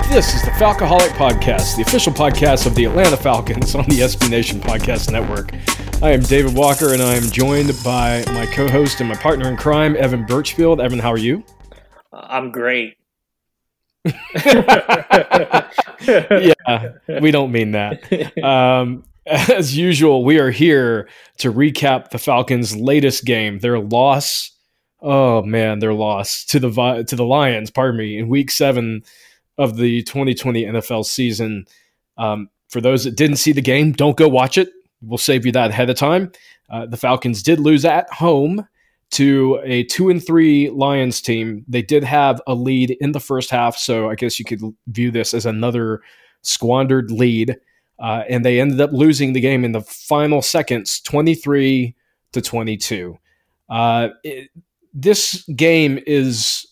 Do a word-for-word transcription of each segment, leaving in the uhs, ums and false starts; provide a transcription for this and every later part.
This is the Falcoholic Podcast, the official podcast of the Atlanta Falcons on the S B Nation Podcast Network. I am David Walker, and I am joined by my co-host and my partner in crime, Evan Birchfield. Evan, how are you? I'm great. Yeah, we don't mean that. Um, as usual, we are here to recap the Falcons' latest game, their loss. Oh man, their loss to the to the Lions. Pardon me, in Week Seven of the twenty twenty N F L season. Um, for those that didn't see the game, don't go watch it. We'll save you that ahead of time. Uh, the Falcons did lose at home to a two and three Lions team. They did have a lead in the first half, so I guess you could view this as another squandered lead. Uh, and they ended up losing the game in the final seconds, twenty-three to twenty-two. Uh, it, this game is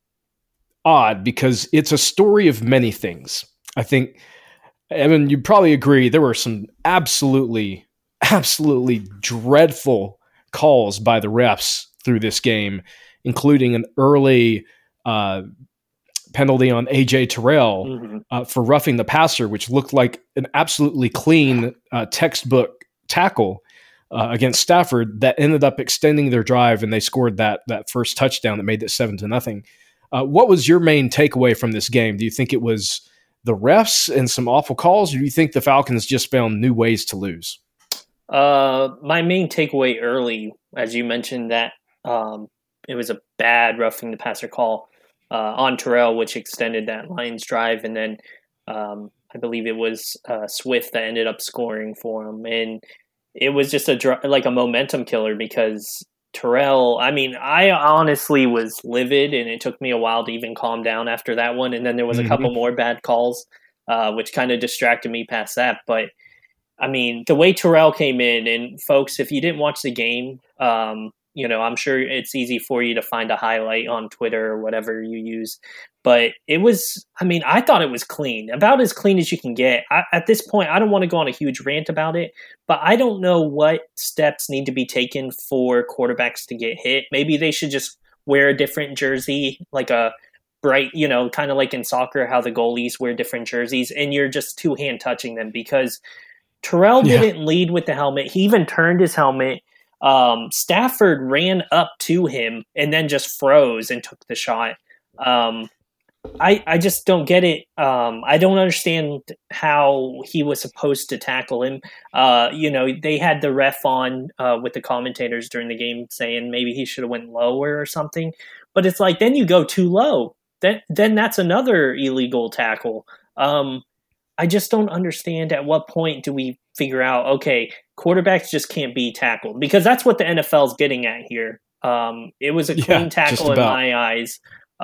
odd because it's a story of many things. I think, Evan, you probably agree there were some absolutely, absolutely dreadful calls by the refs through this game, including an early uh, penalty on A J Terrell mm-hmm. uh, for roughing the passer, which looked like an absolutely clean uh, textbook tackle uh, against Stafford that ended up extending their drive, and they scored that that first touchdown that made it seven to nothing. Uh, what was your main takeaway from this game? Do you think it was the refs and some awful calls, or do you think the Falcons just found new ways to lose? Uh, my main takeaway early, as you mentioned, that um, it was a bad roughing the passer call uh, on Terrell, which extended that Lions drive, and then um, I believe it was uh, Swift that ended up scoring for him, and it was just a like a momentum killer because Terrell, I mean, I honestly was livid, and it took me a while to even calm down after that one. And then there was a mm-hmm. couple more bad calls, uh, which kind of distracted me past that. But, I mean, the way Terrell came in, and folks, if you didn't watch the game, um, you know, I'm sure it's easy for you to find a highlight on Twitter or whatever you use. But it was, I mean, I thought it was clean, about as clean as you can get. I, at this point, I don't want to go on a huge rant about it, but I don't know what steps need to be taken for quarterbacks to get hit. Maybe they should just wear a different jersey, like a bright, you know, kind of like in soccer, how the goalies wear different jerseys, and you're just two-hand touching them because Terrell yeah. didn't lead with the helmet. He even turned his helmet. Um, Stafford ran up to him and then just froze and took the shot. Um, I, I just don't get it. Um, I don't understand how he was supposed to tackle him. Uh, you know, they had the ref on uh, with the commentators during the game saying maybe he should have went lower or something. But it's like, then you go too low. Then, then that's another illegal tackle. Um, I just don't understand at what point do we figure out, okay, quarterbacks just can't be tackled, because that's what the N F L is getting at here. Um, it was a clean yeah, tackle in my eyes.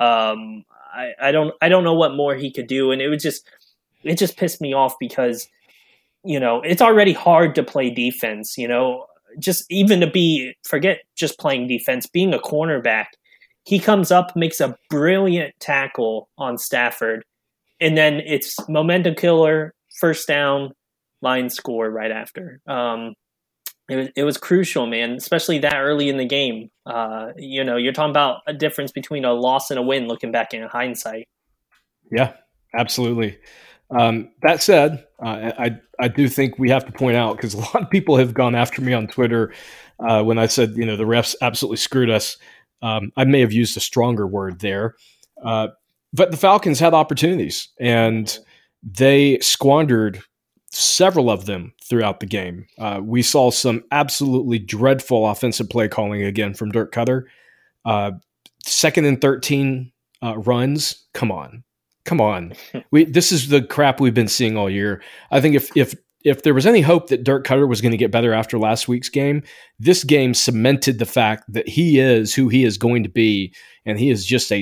Um, I, I don't, I don't know what more he could do. And it was just, it just pissed me off because, you know, it's already hard to play defense, you know, just even to be, forget just playing defense, being a cornerback. He comes up, makes a brilliant tackle on Stafford, and then it's momentum killer, first down, Lions score right after. Um, it was, it was crucial, man, especially that early in the game. Uh, you know, you're talking about a difference between a loss and a win looking back in hindsight. Yeah, absolutely. Um, that said, uh, I, I do think we have to point out, because a lot of people have gone after me on Twitter uh, when I said, you know, the refs absolutely screwed us. Um, I may have used a stronger word there. Uh, but the Falcons had opportunities, and they squandered several of them throughout the game. Uh, we saw some absolutely dreadful offensive play calling again from Dirk Koetter. Uh, second and thirteen uh, runs. Come on. Come on. We This is the crap we've been seeing all year. I think if if if there was any hope that Dirk Koetter was going to get better after last week's game, this game cemented the fact that he is who he is going to be, and he is just a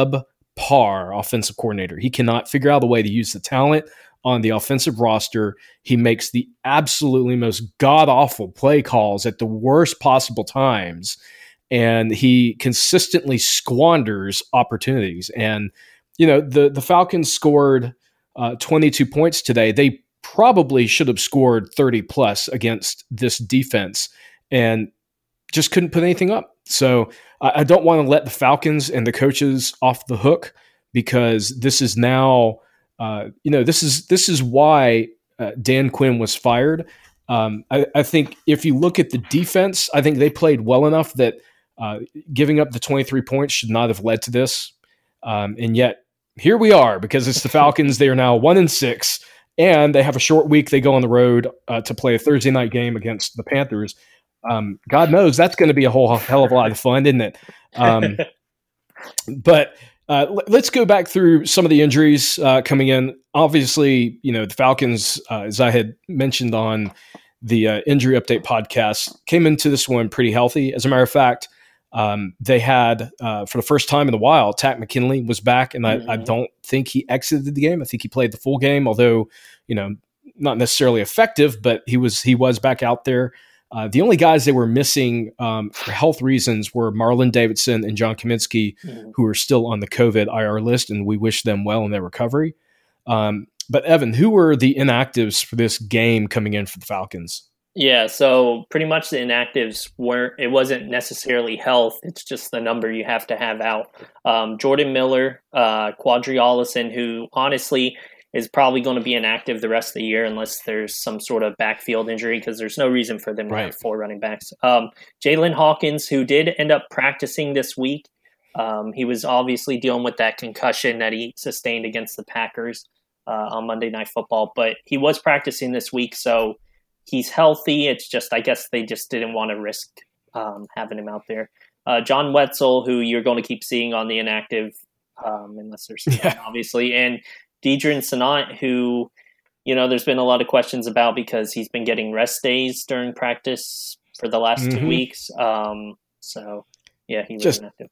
subpar offensive coordinator. He cannot figure out a way to use the talent on the offensive roster. He makes the absolutely most god-awful play calls at the worst possible times, and he consistently squanders opportunities. And, you know, the, the Falcons scored uh, twenty-two points today. They probably should have scored thirty plus against this defense and just couldn't put anything up. So I, I don't want to let the Falcons and the coaches off the hook, because this is now uh, you know, this is this is why uh, Dan Quinn was fired. Um, I, I think if you look at the defense, I think they played well enough that uh, giving up the twenty-three points should not have led to this. Um, and yet here we are, because it's the Falcons. They are now one and six, and they have a short week. They go on the road uh, to play a Thursday night game against the Panthers. Um, God knows that's going to be a whole hell of a lot of fun, isn't it? Um, but uh, l- let's go back through some of the injuries uh, coming in. Obviously, you know, the Falcons, uh, as I had mentioned on the uh, injury update podcast, came into this one pretty healthy. As a matter of fact, um, they had, uh, for the first time in a while, Takk McKinley was back, and I, mm-hmm. I don't think he exited the game. I think he played the full game, although, you know, not necessarily effective, but he was he was back out there. Uh, the only guys they were missing um, for health reasons were Marlon Davidson and John Kaminsky, mm-hmm. who are still on the COVID I R list, and we wish them well in their recovery. Um, but Evan, who were the inactives for this game coming in for the Falcons? Yeah, so pretty much the inactives weren't, it wasn't necessarily health. It's just the number you have to have out. Um, Jordan Miller, uh, Quadri Allison, who honestly is probably going to be inactive the rest of the year unless there's some sort of backfield injury, because there's no reason for them to right. have four running backs. Um, Jalen Hawkins, who did end up practicing this week. Um, he was obviously dealing with that concussion that he sustained against the Packers uh, on Monday Night Football, but he was practicing this week, so he's healthy. It's just, I guess they just didn't want to risk um, having him out there. Uh, John Wetzel, who you're going to keep seeing on the inactive, um, unless there's something, yeah. obviously, and Deidrin Senat, who, you know, there's been a lot of questions about because he's been getting rest days during practice for the last mm-hmm. two weeks. Um, so, yeah, he was Just, inactive.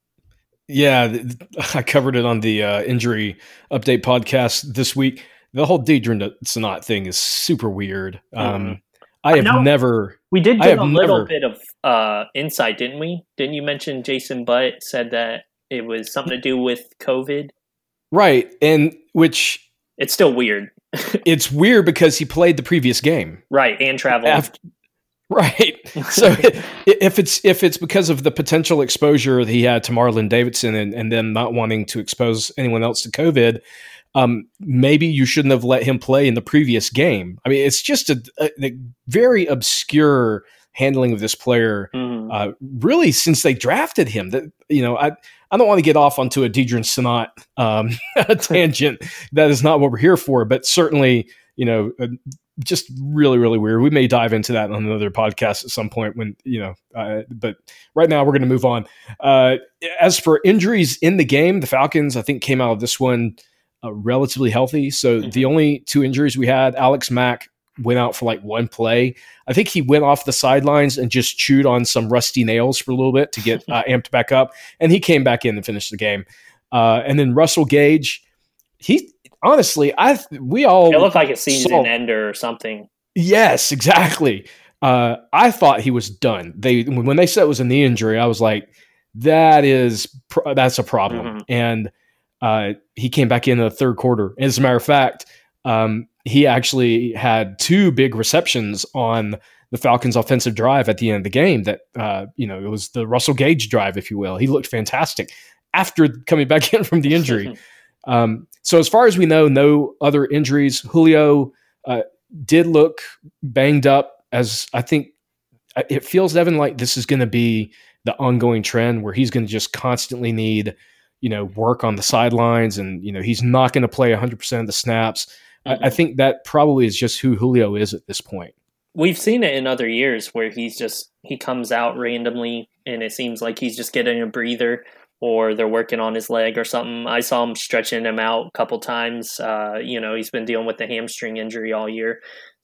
Yeah, I covered it on the uh, injury update podcast this week. The whole Deidrin Senat thing is super weird. Um, mm-hmm. I have I never... We did get a little never, bit of uh, insight, didn't we? Didn't you mention Jason Butt said that it was something to do with COVID? Right, and which... It's still weird. It's weird because he played the previous game. Right, and traveled. After, right. So if it's if it's because of the potential exposure that he had to Marlon Davidson and, and then not wanting to expose anyone else to COVID, um, maybe you shouldn't have let him play in the previous game. I mean, it's just a, a, a very obscure handling of this player, mm-hmm. uh, really, since they drafted him. That you know, I I don't want to get off onto a Deidrin Senat um, tangent. That is not what we're here for. But certainly, you know, uh, just really, really weird. We may dive into that on another podcast at some point. When you know, uh, but right now we're going to move on. Uh, as for injuries in the game, the Falcons, I think, came out of this one uh, relatively healthy. So mm-hmm. the only two injuries we had, Alex Mack went out for like one play. I think he went off the sidelines and just chewed on some rusty nails for a little bit to get uh, amped back up. And he came back in and finished the game. Uh, and then Russell Gage, he honestly, I we all it looked like a season saw, ender or something. Yes, exactly. Uh, I thought he was done. They when they said it was a knee injury, I was like, that is that's a problem. Mm-hmm. And uh, he came back in the third quarter. As a matter of fact, um, he actually had two big receptions on the Falcons' offensive drive at the end of the game that, uh, you know, it was the Russell Gage drive, if you will. He looked fantastic after coming back in from the injury. um, so as far as we know, no other injuries. Julio uh, did look banged up, as I think it feels, Evan, like this is going to be the ongoing trend where he's going to just constantly need, you know, work on the sidelines, and, you know, he's not going to play one hundred percent of the snaps. I think that probably is just who Julio is at this point. We've seen it in other years where he's just, he comes out randomly and it seems like he's just getting a breather, or they're working on his leg or something. I saw him stretching him out a couple times. Uh, you know, he's been dealing with the hamstring injury all year.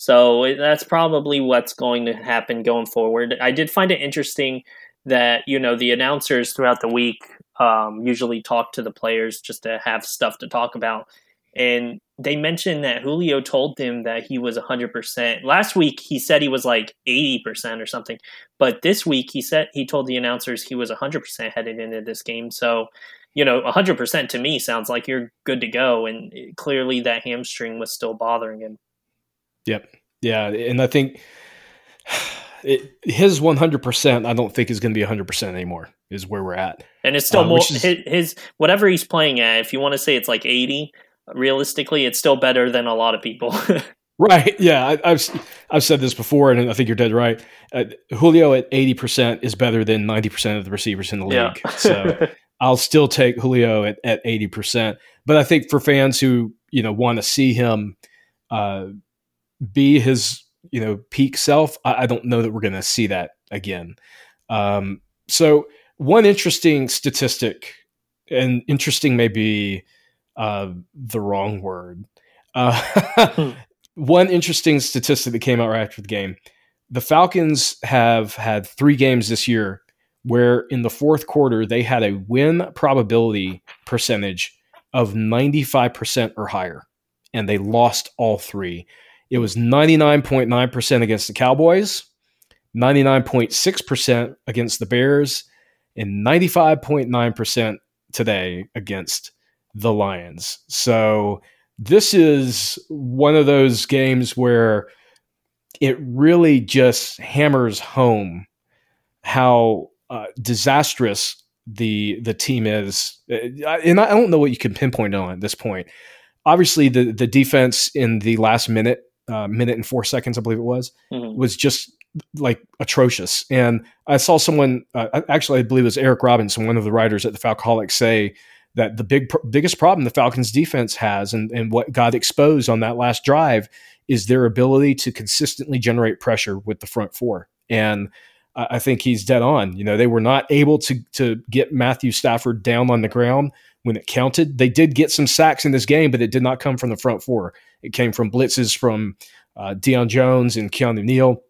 So that's probably what's going to happen going forward. I did find it interesting that, you know, the announcers throughout the week um, usually talk to the players just to have stuff to talk about. And they mentioned that Julio told them that he was one hundred percent. Last week, he said he was like eighty percent or something. But this week, he said he told the announcers he was one hundred percent headed into this game. So, you know, one hundred percent to me sounds like you're good to go. And clearly that hamstring was still bothering him. Yep. Yeah. And I think it, his one hundred percent, I don't think is going to be one hundred percent anymore, is where we're at. And it's still uh, more, is, his, his, whatever he's playing at, if you want to say it's like eighty, realistically, it's still better than a lot of people. Right. Yeah. I, I've I've said this before, and I think you're dead right. Uh, Julio at eighty percent is better than ninety percent of the receivers in the league. Yeah. So I'll still take Julio at, at eighty percent. But I think for fans who, you know, want to see him uh, be his, you know, peak self, I, I don't know that we're going to see that again. Um, so one interesting statistic, and interesting may be uh, the wrong word. Uh, Hmm. One interesting statistic that came out right after the game: the Falcons have had three games this year where in the fourth quarter they had a win probability percentage of ninety-five percent or higher, and they lost all three. It was ninety-nine point nine percent against the Cowboys, ninety-nine point six percent against the Bears, and ninety-five point nine percent today against the Lions. So this is one of those games where it really just hammers home how uh, disastrous the the team is. And I don't know what you can pinpoint on at this point. Obviously, the, the defense in the last minute, uh, minute and four seconds, I believe it was, mm-hmm. was just like atrocious. And I saw someone, uh, actually, I believe it was Eric Robinson, one of the writers at the Falcoholics, say that the big biggest problem the Falcons defense has, and, and what got exposed on that last drive, is their ability to consistently generate pressure with the front four. And I think he's dead on. You know, they were not able to to get Matthew Stafford down on the ground when it counted. They did get some sacks in this game, but it did not come from the front four. It came from blitzes from uh, Deion Jones and Keanu Neal.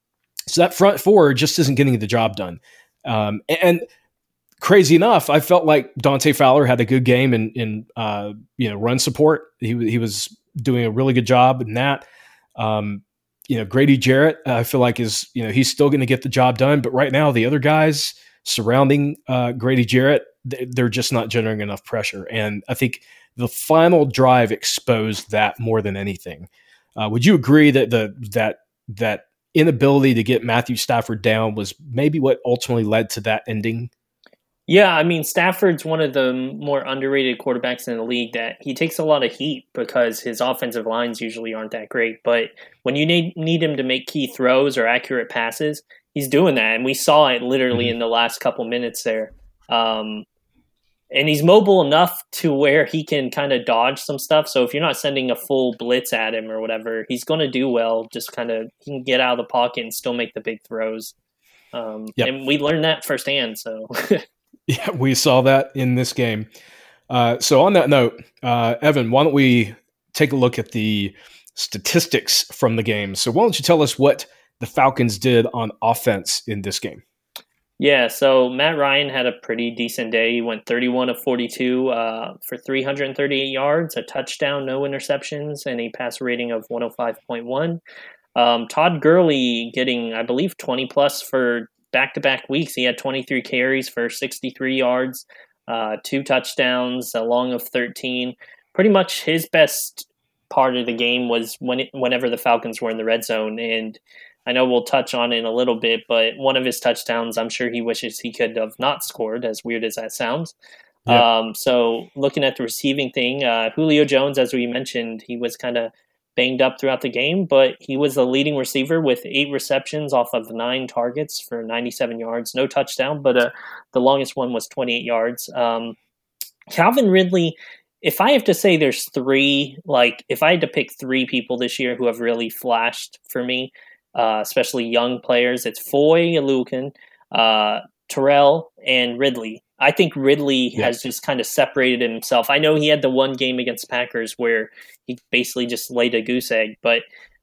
So that front four just isn't getting the job done. Um, and crazy enough, I felt like Dante Fowler had a good game in, in uh, you know, run support. He he was doing a really good job in that. Um, you know, Grady Jarrett, I feel like is, you know, he's still going to get the job done. But right now, the other guys surrounding uh, Grady Jarrett, they're just not generating enough pressure. And I think the final drive exposed that more than anything. Uh, would you agree that the that that inability to get Matthew Stafford down was maybe what ultimately led to that ending? Yeah, I mean, Stafford's one of the more underrated quarterbacks in the league, that he takes a lot of heat because his offensive lines usually aren't that great. But when you need, need him to make key throws or accurate passes, he's doing that. And we saw it literally mm-hmm. in the last couple minutes there. Um, and he's mobile enough to where he can kind of dodge some stuff. So if you're not sending a full blitz at him or whatever, he's going to do well. Just kind of, he can get out of the pocket and still make the big throws. Um, yep. And we learned that firsthand, so... Yeah, we saw that in this game. Uh, so on that note, uh, Evan, why don't we take a look at the statistics from the game? So why don't you tell us what the Falcons did on offense in this game? Yeah, so Matt Ryan had a pretty decent day. He went thirty-one of forty-two uh, for three hundred thirty-eight yards, a touchdown, no interceptions, and a passer rating of one oh five point one. Um, Todd Gurley getting, I believe, twenty plus for back-to-back weeks. He had twenty-three carries for sixty-three yards, uh, two touchdowns, a long of thirteen. Pretty much his best part of the game was when it, whenever the Falcons were in the red zone. And I know we'll touch on it in a little bit, but one of his touchdowns, I'm sure he wishes he could have not scored, as weird as that sounds. Yeah. Um, so looking at the receiving thing, uh, Julio Jones, as we mentioned, he was kind of banged up throughout the game, but he was the leading receiver with eight receptions off of nine targets for ninety-seven yards. No touchdown, but uh, the longest one was twenty-eight yards. Um, Calvin Ridley, if I have to say there's three, like if I had to pick three people this year who have really flashed for me, uh, especially young players, it's Foy, Alukin, uh, Terrell, and Ridley. I think Ridley yeah. has just kind of separated himself. I know he had the one game against Packers where he basically just laid a goose egg, but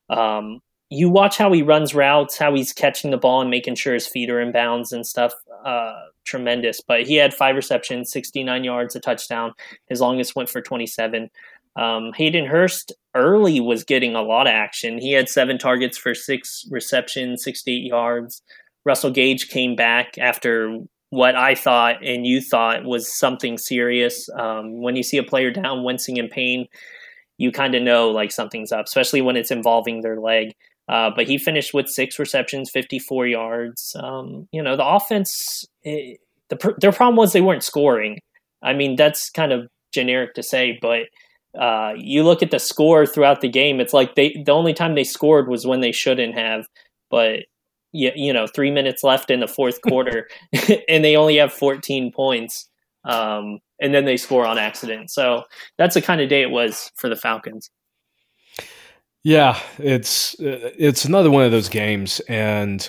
um, you watch how he runs routes, how he's catching the ball and making sure his feet are in bounds and stuff. Uh, tremendous. But he had five receptions, sixty-nine yards, a touchdown. His longest went for twenty-seven. Um, Hayden Hurst early was getting a lot of action. He had seven targets for six receptions, sixty-eight yards. Russell Gage came back after what I thought and you thought was something serious. Um, when you see a player down, wincing in pain, you kind of know like something's up, especially when it's involving their leg. Uh, but he finished with six receptions, fifty-four yards. Um, you know, the offense, it, the their problem was they weren't scoring. I mean, that's kind of generic to say, but uh, you look at the score throughout the game. It's like they the only time they scored was when they shouldn't have. But you, you know, three minutes left in the fourth quarter, and they only have fourteen points. Um, and then they score on accident. So that's the kind of day it was for the Falcons. Yeah, it's it's another one of those games, and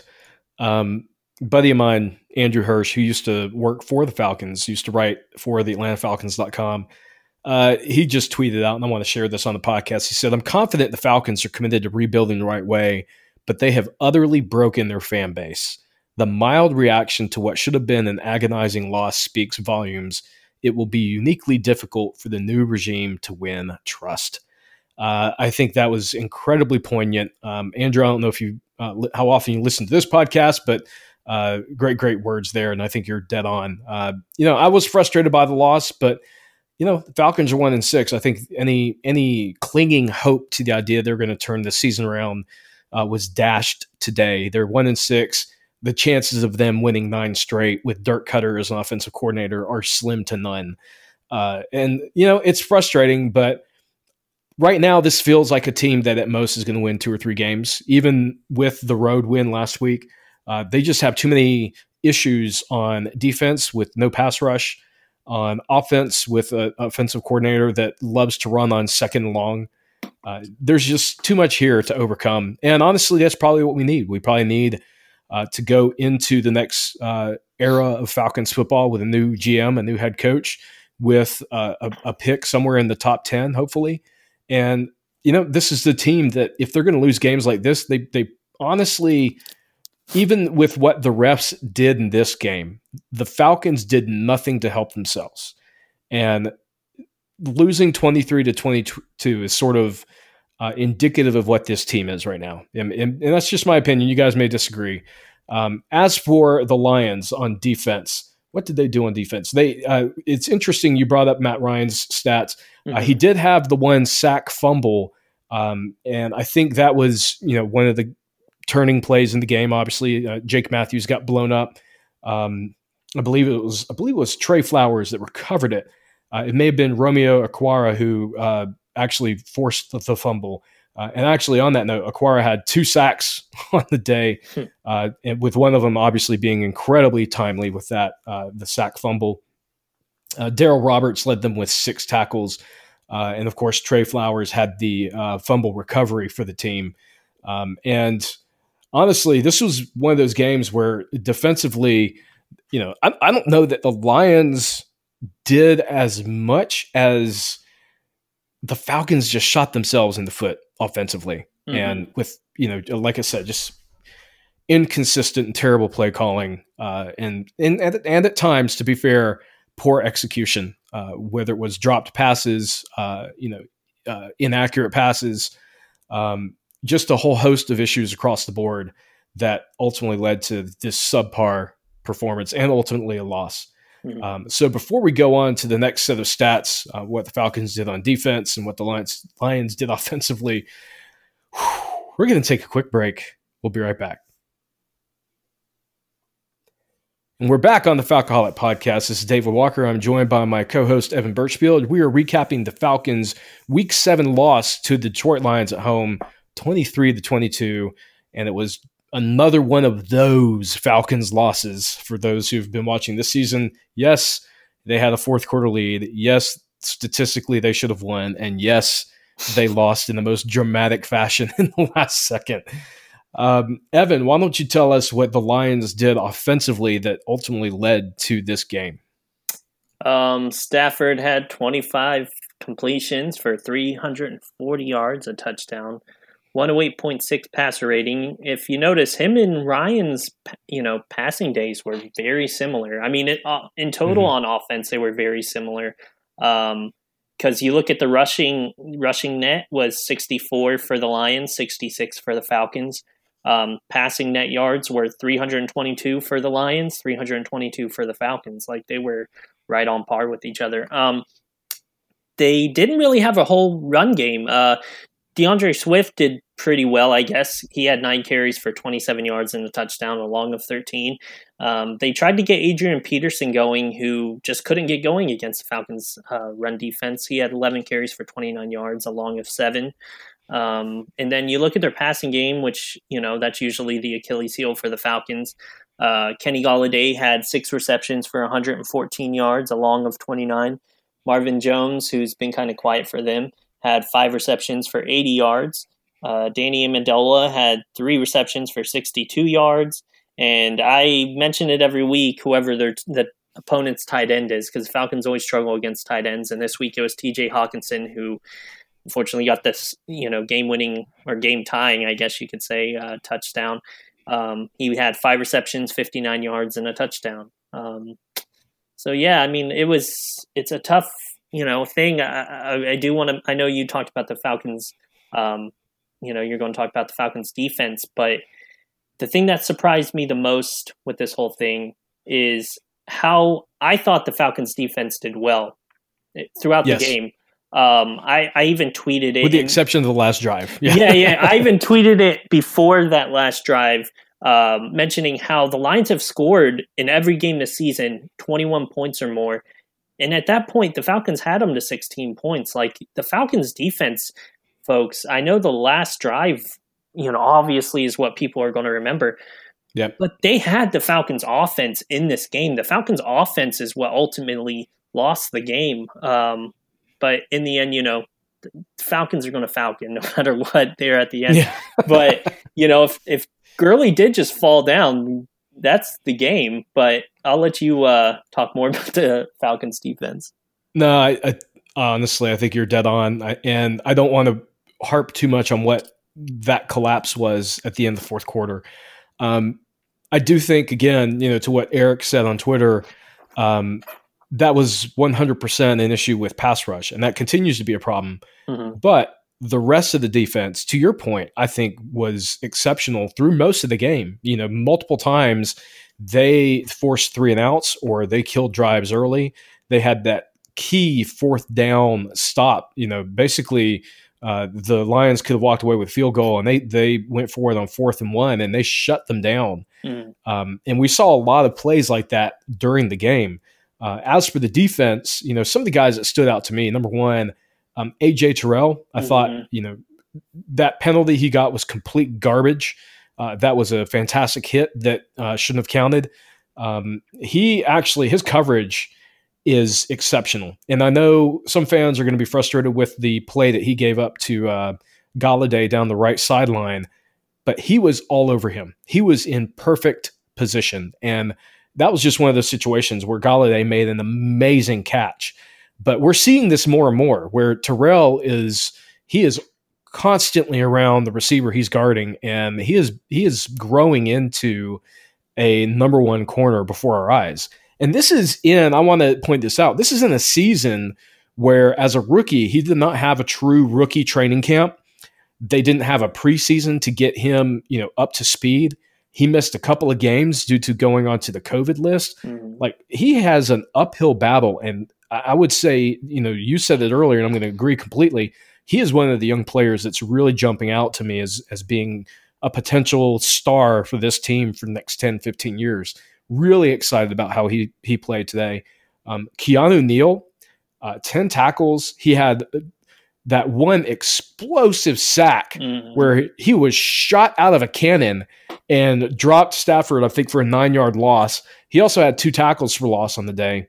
um, a buddy of mine, Andrew Hirsch, who used to work for the Falcons, used to write for the Atlanta Falcons dot com. Uh, he just tweeted out, and I want to share this on the podcast. He said, "I'm confident the Falcons are committed to rebuilding the right way, but they have utterly broken their fan base. The mild reaction to what should have been an agonizing loss speaks volumes. It will be uniquely difficult for the new regime to win trust." Uh, I think that was incredibly poignant. Um, Andrew, I don't know if you uh, li- how often you listen to this podcast, but uh, great, great words there, and I think you're dead on. Uh, you know, I was frustrated by the loss, but you know, the Falcons are one and six. I think any any clinging hope to the idea they're going to turn the season around uh, was dashed today. They're one and six. The chances of them winning nine straight with Dirk Cutter as an offensive coordinator are slim to none. Uh, and you know, it's frustrating, but right now, this feels like a team that at most is going to win two or three games. Even with the road win last week, uh, they just have too many issues on defense with no pass rush, on offense with an offensive coordinator that loves to run on second and long. Uh, there's just too much here to overcome. And honestly, that's probably what we need. We probably need uh, to go into the next uh, era of Falcons football with a new G M, a new head coach, with uh, a, a pick somewhere in the top ten, hopefully. And, you know, this is the team that if they're going to lose games like this, they they honestly, even with what the refs did in this game, the Falcons did nothing to help themselves. And losing twenty-three to twenty-two is sort of uh, indicative of what this team is right now. And, and, and that's just my opinion. You guys may disagree. Um, as for the Lions on defense, what did they do on defense? They uh, it's interesting you brought up Matt Ryan's stats. Mm-hmm. Uh, he did have the one sack fumble, um, and I think that was you know one of the turning plays in the game. Obviously, uh, Jake Matthews got blown up. Um, I believe it was I believe it was Trey Flowers that recovered it. Uh, it may have been Romeo Okwara who uh, actually forced the, the fumble. Uh, and actually, on that note, Okwara had two sacks on the day, uh, and with one of them obviously being incredibly timely with that uh, the sack fumble. Uh, Darryl Roberts led them with six tackles, uh, and of course Trey Flowers had the uh, fumble recovery for the team. Um, and honestly, this was one of those games where defensively, you know, I, I don't know that the Lions did as much as the Falcons just shot themselves in the foot offensively. Mm-hmm. And with, you know, like I said, just inconsistent and terrible play calling. Uh, and, and, and at times, to be fair, poor execution, uh, whether it was dropped passes, uh, you know, uh, inaccurate passes, um, just a whole host of issues across the board that ultimately led to this subpar performance and ultimately a loss. Mm-hmm. Um, so before we go on to the next set of stats, uh, what the Falcons did on defense and what the Lions, Lions did offensively, whew, we're going to take a quick break. We'll be right back. And we're back on the Falcoholic Podcast. This is David Walker. I'm joined by my co-host, Evan Birchfield. We are recapping the Falcons' Week seven loss to the Detroit Lions at home, twenty-three to twenty-two, and it was another one of those Falcons losses for those who've been watching this season. Yes, they had a fourth quarter lead. Yes, statistically they should have won. And yes, they lost in the most dramatic fashion in the last second. Um, Evan, why don't you tell us what the Lions did offensively that ultimately led to this game? Um, Stafford had twenty-five completions for three hundred forty yards, a touchdown. one oh eight point six passer rating. If you notice, him and Ryan's, you know, passing days were very similar. I mean, it, uh, in total mm-hmm. on offense, they were very similar. Um, because you look at the rushing rushing net was sixty-four for the Lions, sixty-six for the Falcons. Um, passing net yards were three hundred twenty-two for the Lions, three hundred twenty-two for the Falcons. Like they were right on par with each other. Um, they didn't really have a whole run game. Uh, DeAndre Swift did pretty well, I guess. He had nine carries for twenty-seven yards and a touchdown, a long of thirteen. Um, they tried to get Adrian Peterson going, who just couldn't get going against the Falcons' uh, run defense. He had eleven carries for twenty-nine yards, a long of seven. Um, and then you look at their passing game, which, you know, that's usually the Achilles heel for the Falcons. Uh, Kenny Golladay had six receptions for one hundred fourteen yards, a long of twenty-nine. Marvin Jones, who's been kind of quiet for them, had five receptions for eighty yards. Uh, Danny Amendola had three receptions for sixty-two yards. And I mention it every week, whoever their the opponent's tight end is, because Falcons always struggle against tight ends. And this week it was T J Hawkinson, who unfortunately got this, you know, game-winning or game-tying, I guess you could say, uh, touchdown. Um, he had five receptions, fifty-nine yards, and a touchdown. Um, so, yeah, I mean, it was it's a tough, you know, thing. I, I, I do want to. I know you talked about the Falcons. Um, you know, you're going to talk about the Falcons defense, but the thing that surprised me the most with this whole thing is how I thought the Falcons defense did well throughout yes. the game. Um, I, I even tweeted it. With the exception of the last drive. Yeah, yeah. yeah. I even tweeted it before that last drive, um, mentioning how the Lions have scored in every game this season, twenty-one points or more. And at that point, the Falcons had them to sixteen points. Like, the Falcons defense, folks, I know the last drive, you know, obviously is what people are going to remember. Yep. But they had the Falcons offense in this game. The Falcons offense is what ultimately lost the game. Um, But in the end, you know, the Falcons are going to Falcon no matter what there at the end. Yeah. But, you know, if, if Gurley did just fall down, that's the game. But I'll let you uh, talk more about the Falcons defense. No, I, I honestly, I think you're dead on. I, and I don't want to harp too much on what that collapse was at the end of the fourth quarter. Um, I do think, again, you know, to what Eric said on Twitter, um, that was one hundred percent an issue with pass rush, and that continues to be a problem. Mm-hmm. But the rest of the defense, to your point, I think was exceptional through most of the game. You know, multiple times they forced three and outs or they killed drives early. They had that key fourth down stop. You know, basically uh, the Lions could have walked away with a field goal, and they they went for it on fourth and one, and they shut them down. Mm-hmm. Um, and we saw a lot of plays like that during the game. Uh, as for the defense, you know, some of the guys that stood out to me, number one, um, A J Terrell, I mm-hmm. thought, you know, that penalty he got was complete garbage. Uh, that was a fantastic hit that uh, shouldn't have counted. Um, he actually, his coverage is exceptional. And I know some fans are going to be frustrated with the play that he gave up to uh, Golladay down the right sideline, but he was all over him. He was in perfect position. And that was just one of those situations where Golladay made an amazing catch. But we're seeing this more and more where Terrell is, he is constantly around the receiver he's guarding, and he is he is growing into a number one corner before our eyes. And this is in, I want to point this out, this is in a season where as a rookie, he did not have a true rookie training camp. They didn't have a preseason to get him, you know, up to speed. He missed a couple of games due to going onto the COVID list. Mm-hmm. Like, he has an uphill battle. And I would say, you know, you said it earlier, and I'm going to agree completely. He is one of the young players that's really jumping out to me as, as being a potential star for this team for the next ten, fifteen years. Really excited about how he, he played today. Um, Keanu Neal, uh, ten tackles. He had that one explosive sack mm-hmm. where he was shot out of a cannon and dropped Stafford, I think, for a nine-yard loss. He also had two tackles for loss on the day.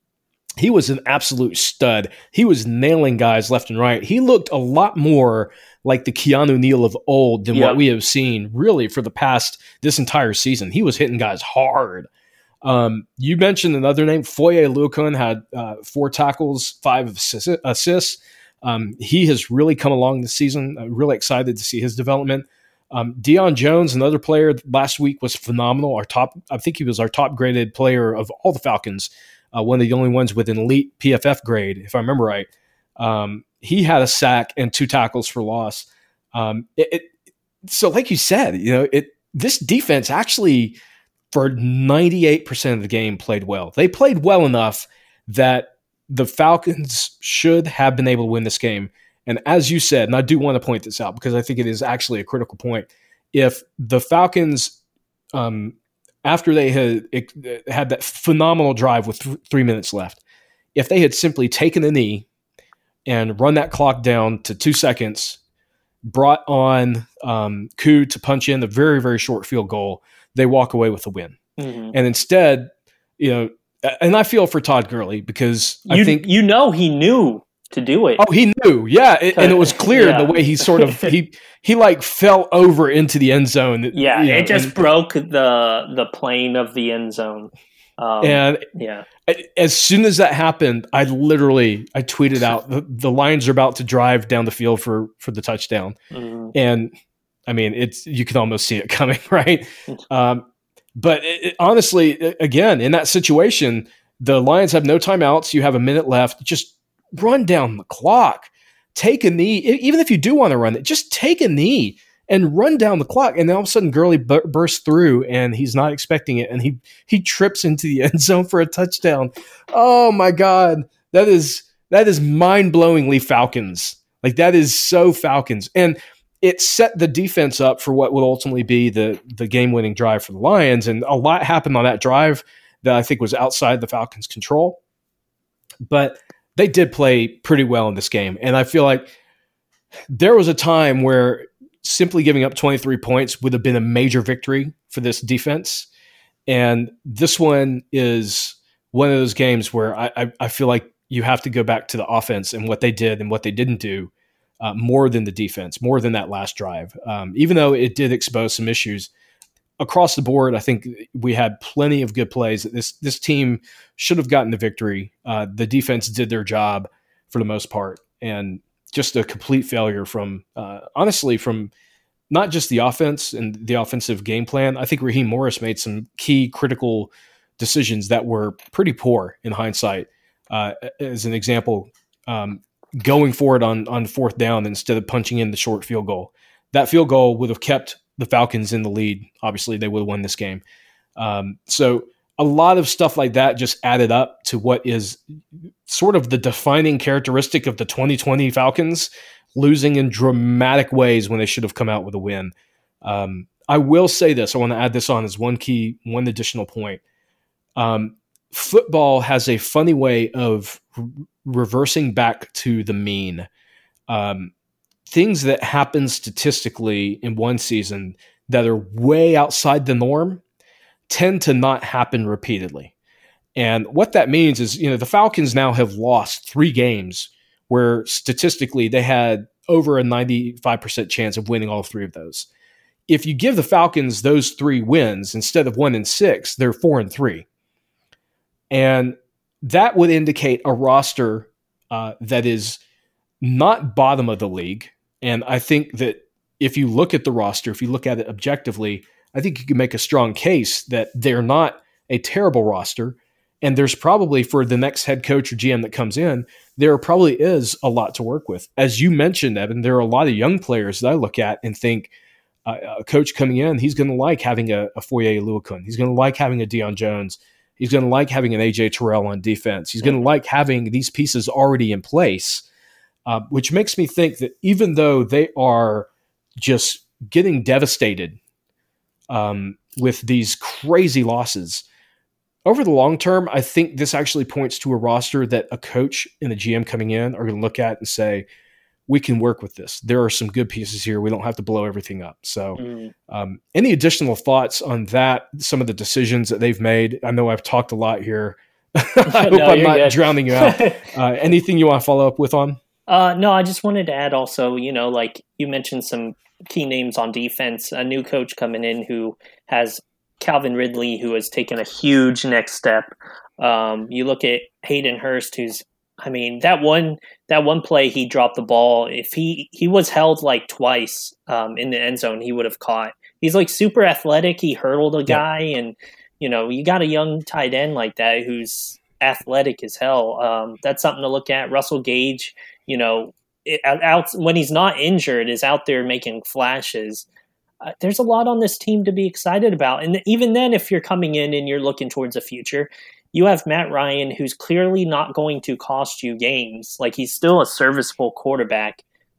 He was an absolute stud. He was nailing guys left and right. He looked a lot more like the Keanu Neal of old than yep. what we have seen really for the past, this entire season. He was hitting guys hard. Um, you mentioned another name. Foye Oluokun had uh, four tackles, five assists. Um, he has really come along this season. I'm really excited to see his development. Um, Deion Jones, another player last week, was phenomenal. Our top, I think he was our top graded player of all the Falcons. Uh, one of the only ones with an elite P F F grade, if I remember right. Um, he had a sack and two tackles for loss. Um, it, it, so, like you said, you know, it this defense actually, for ninety-eight percent of the game, played well. They played well enough that the Falcons should have been able to win this game. And as you said, and I do want to point this out because I think it is actually a critical point, if the Falcons, um, after they had had that phenomenal drive with th- three minutes left, if they had simply taken a knee and run that clock down to two seconds, brought on um, Koo to punch in the very, very short field goal, they walk away with a win. Mm-hmm. And instead, you know, and I feel for Todd Gurley because you, I think you know he knew to do it. Oh, he knew, yeah, it, and it was clear yeah. the way he sort of he he like fell over into the end zone. Yeah, you know, it just and, broke the the plane of the end zone. Um, and yeah, as soon as that happened, I literally I tweeted out the, the Lions are about to drive down the field for for the touchdown, mm-hmm. and I mean it's you can almost see it coming, right? um, but it, it, honestly, again, in that situation, the Lions have no timeouts. You have a minute left. Just run down the clock, take a knee. Even if you do want to run it, just take a knee and run down the clock. And then all of a sudden Gurley b- bursts through and he's not expecting it. And he, he trips into the end zone for a touchdown. Oh my God. That is, that is mind blowingly Falcons. Like that is so Falcons. And it set the defense up for what would ultimately be the, the game winning drive for the Lions. And a lot happened on that drive that I think was outside the Falcons' control, but they did play pretty well in this game. And I feel like there was a time where simply giving up twenty-three points would have been a major victory for this defense. And this one is one of those games where I, I, I feel like you have to go back to the offense and what they did and what they didn't do uh, more than the defense, more than that last drive. Um, even though it did expose some issues across the board, I think we had plenty of good plays. This this team should have gotten the victory. Uh, the defense did their job for the most part, and just a complete failure from, uh, honestly, from not just the offense and the offensive game plan. I think Raheem Morris made some key critical decisions that were pretty poor in hindsight. Uh, as an example, um, going forward on on fourth down instead of punching in the short field goal. That field goal would have kept the Falcons in the lead. Obviously, they would have won this game. Um, so a lot of stuff like that just added up to what is sort of the defining characteristic of the twenty twenty Falcons, losing in dramatic ways when they should have come out with a win. Um, I will say this. I want to add this on as one key, one additional point. Um, football has a funny way of re- reversing back to the mean. Um, things that happen statistically in one season that are way outside the norm tend to not happen repeatedly. And what that means is, you know, the Falcons now have lost three games where statistically they had over a ninety-five percent chance of winning all three of those. If you give the Falcons those three wins instead of one and six, they're four and three. And that would indicate a roster uh, that is not bottom of the league. And I think that if you look at the roster, if you look at it objectively, I think you can make a strong case that they're not a terrible roster. And there's probably, for the next head coach or G M that comes in, there probably is a lot to work with. As you mentioned, Evan, there are a lot of young players that I look at and think uh, a coach coming in, he's going to like having a, a Foye Oluokun. He's going to like having a Deion Jones. He's going to like having an A J Terrell on defense. He's going to like having these pieces already in place. Uh, which makes me think that even though they are just getting devastated um, with these crazy losses, over the long term, I think this actually points to a roster that a coach and a G M coming in are going to look at and say, we can work with this. There are some good pieces here. We don't have to blow everything up. So mm. um, any additional thoughts on that, some of the decisions that they've made? I know I've talked a lot here. I hope no, I'm not good. drowning you out. Uh, anything you want to follow up with on? Uh, no, I just wanted to add also, you know, like you mentioned some key names on defense, a new coach coming in who has Calvin Ridley, who has taken a huge next step. Um, you look at Hayden Hurst, who's, I mean, that one, that one play he dropped the ball. If he, he was held like twice um, in the end zone, he would have caught. He's like super athletic. He hurdled a guy yeah. and, you know, you got a young tight end like that who's athletic as hell. Um, that's something to look at. Russell Gage, you know, it, out when he's not injured, is out there making flashes. Uh, there's a lot on this team to be excited about. And even then, if you're coming in and you're looking towards the future, you have Matt Ryan, who's clearly not going to cost you games. Like, he's still a serviceable quarterback.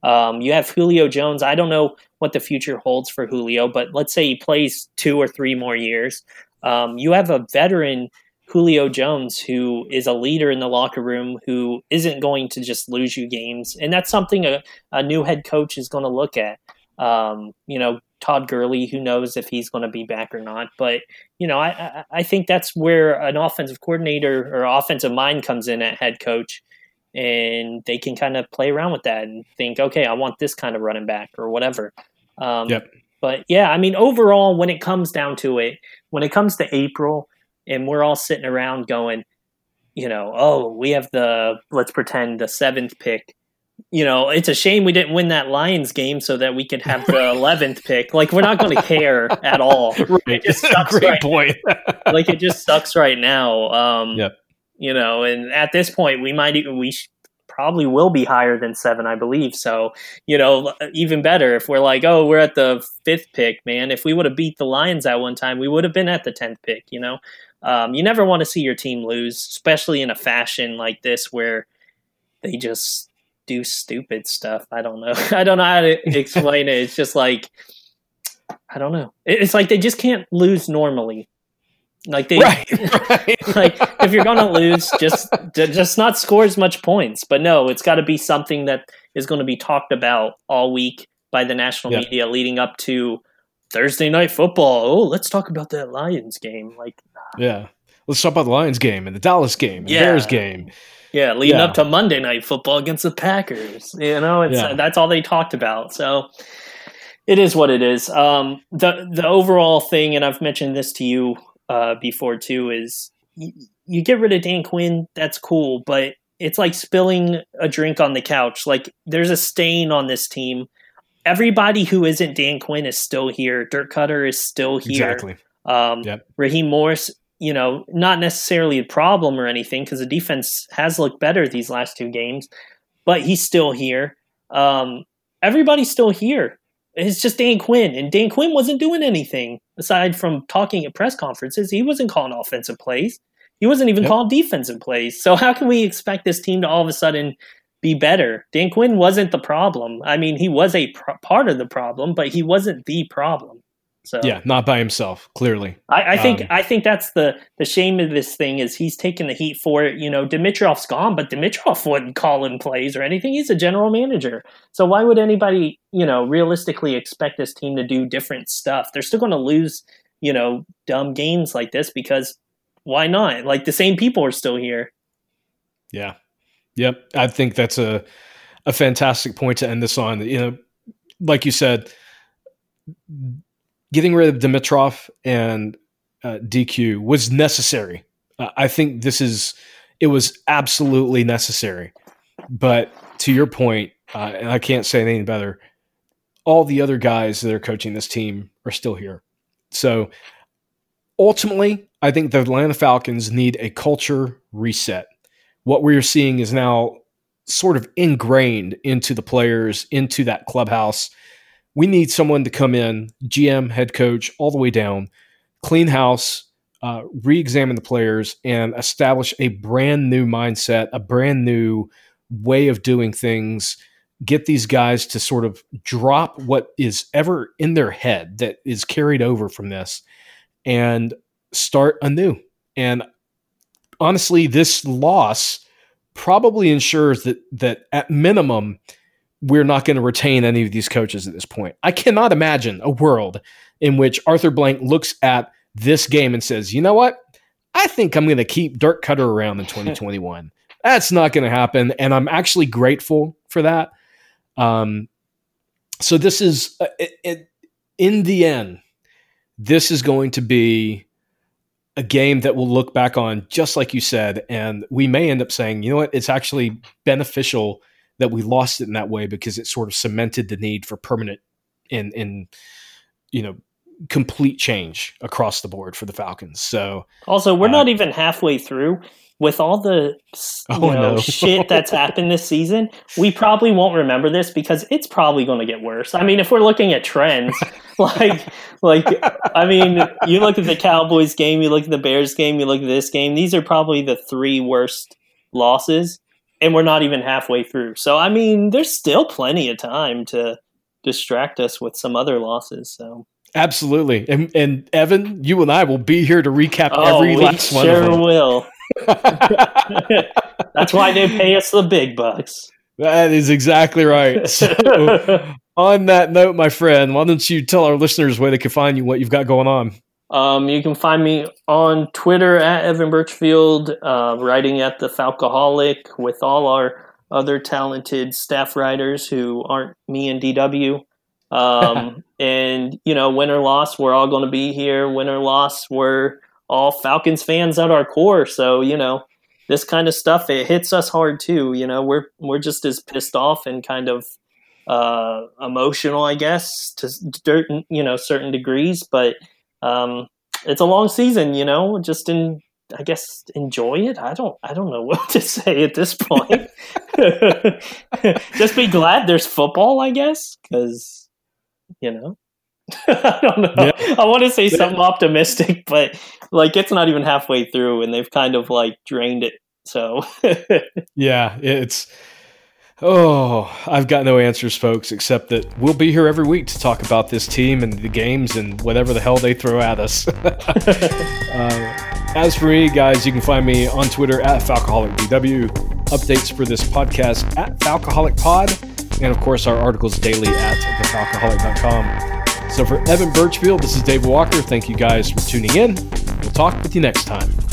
Um, you have Julio Jones. I don't know what the future holds for Julio, but let's say he plays two or three more years. Um, you have a veteran Julio Jones who is a leader in the locker room, who isn't going to just lose you games. And that's something a, a new head coach is going to look at. Um, you know, Todd Gurley, who knows if he's going to be back or not. But, you know, I, I think that's where an offensive coordinator or offensive mind comes in at head coach. And they can kind of play around with that and think, okay, I want this kind of running back or whatever. Um, yep. But, yeah, I mean, overall, when it comes down to it, when it comes to April and we're all sitting around going, you know, oh, we have the, let's pretend, the seventh pick. You know, it's a shame we didn't win that Lions game so that we could have the eleventh pick. Like, we're not going to care at all. Right. It just sucks Great right point. like, it just sucks right now. Um, yep. You know, and at this point, we might even, we sh- probably will be higher than seven, I believe. So, you know, even better if we're like, oh, we're at the fifth pick, man. If we would have beat the Lions at one time, we would have been at the tenth pick, you know. Um, you never want to see your team lose, especially in a fashion like this where they just do stupid stuff. I don't know. I don't know how to explain it. It's just like, I don't know. It's like they just can't lose normally. Like they, right, right. like if you're gonna lose, just just not score as much points. But no, it's got to be something that is going to be talked about all week by the national yep. media leading up to Thursday Night Football. Oh, let's talk about that Lions game. Like, yeah, let's talk about the Lions game and the Dallas game, and yeah. the Bears game. Yeah, leading yeah. up to Monday Night Football against the Packers. You know, it's yeah. uh, that's all they talked about. So it is what it is. Um, the the overall thing, and I've mentioned this to you uh, before too, is you, you get rid of Dan Quinn. That's cool, but it's like spilling a drink on the couch. Like, there's a stain on this team. Everybody who isn't Dan Quinn is still here. Dirk Cutter is still here. Exactly. Um, yep. Raheem Morris, you know, not necessarily a problem or anything because the defense has looked better these last two games, but he's still here. Um, everybody's still here. It's just Dan Quinn, and Dan Quinn wasn't doing anything aside from talking at press conferences. He wasn't calling offensive plays. He wasn't even yep. calling defensive plays. So how can we expect this team to all of a sudden be better? Dan Quinn wasn't the problem. I mean, he was a pr- part of the problem, but he wasn't the problem. So yeah, not by himself, clearly. I, I think um, I think that's the, the shame of this thing is he's taking the heat for it. You know, Dimitrov's gone, but Dimitrov wouldn't call in plays or anything. He's a general manager. So why would anybody, you know, realistically expect this team to do different stuff? They're still going to lose, you know, dumb games like this because why not? Like, the same people are still here. Yeah. Yep. I think that's a a fantastic point to end this on. You know, like you said, getting rid of Dimitrov and uh, D Q was necessary. Uh, I think this is, it was absolutely necessary. But to your point, uh, and I can't say anything better, all the other guys that are coaching this team are still here. So ultimately, I think the Atlanta Falcons need a culture reset. What we're seeing is now sort of ingrained into the players, into that clubhouse. We need someone to come in, G M, head coach, all the way down, clean house, uh, re-examine the players, and establish a brand new mindset, a brand new way of doing things. Get these guys to sort of drop what is ever in their head that is carried over from this and start anew. And honestly, this loss probably ensures that that at minimum, we're not going to retain any of these coaches at this point. I cannot imagine a world in which Arthur Blank looks at this game and says, you know what? I think I'm going to keep Dirk Cutter around in twenty twenty-one. That's not going to happen. And I'm actually grateful for that. Um, so this is, uh, it, it, in the end, this is going to be a game that we'll look back on, just like you said, and we may end up saying, you know what, it's actually beneficial that we lost it in that way because it sort of cemented the need for permanent and, and you know, complete change across the board for the Falcons. So also, we're uh, not even halfway through. With all the you oh, know, no. shit that's happened this season, we probably won't remember this because it's probably going to get worse. I mean, if we're looking at trends, like, like I mean, you look at the Cowboys game, you look at the Bears game, you look at this game. These are probably the three worst losses, and we're not even halfway through. So, I mean, there's still plenty of time to distract us with some other losses. So, absolutely. And, and Evan, you and I will be here to recap oh, every we last one sure of them. will. That's why they pay us the big bucks. That is exactly right. So, on that note, my friend, why don't you tell our listeners where they can find you, what you've got going on? Um, you can find me on Twitter at Evan Birchfield, uh, writing at the Falcoholic with all our other talented staff writers who aren't me and D W. Um, and, you know, win or loss, we're all going to be here. Win or loss, we're all Falcons fans at our core. So, you know, this kind of stuff, it hits us hard too. You know, we're we're just as pissed off and kind of uh, emotional, I guess, to certain, you know, certain degrees. But um, it's a long season, you know. Just in, I guess, enjoy it. I don't, I don't know what to say at this point. Just be glad there's football, I guess, because you know. I don't know. Yeah. I want to say something optimistic, but like it's not even halfway through, and they've kind of like drained it. So yeah, it's. Oh, I've got no answers, folks, except that we'll be here every week to talk about this team and the games and whatever the hell they throw at us. uh, as for me, guys, you can find me on Twitter at FalcoholicBW. Updates for this podcast at FalcoholicPod, and of course our articles daily at the falcoholic dot com. So for Evan Birchfield, this is Dave Walker. Thank you guys for tuning in. We'll talk with you next time.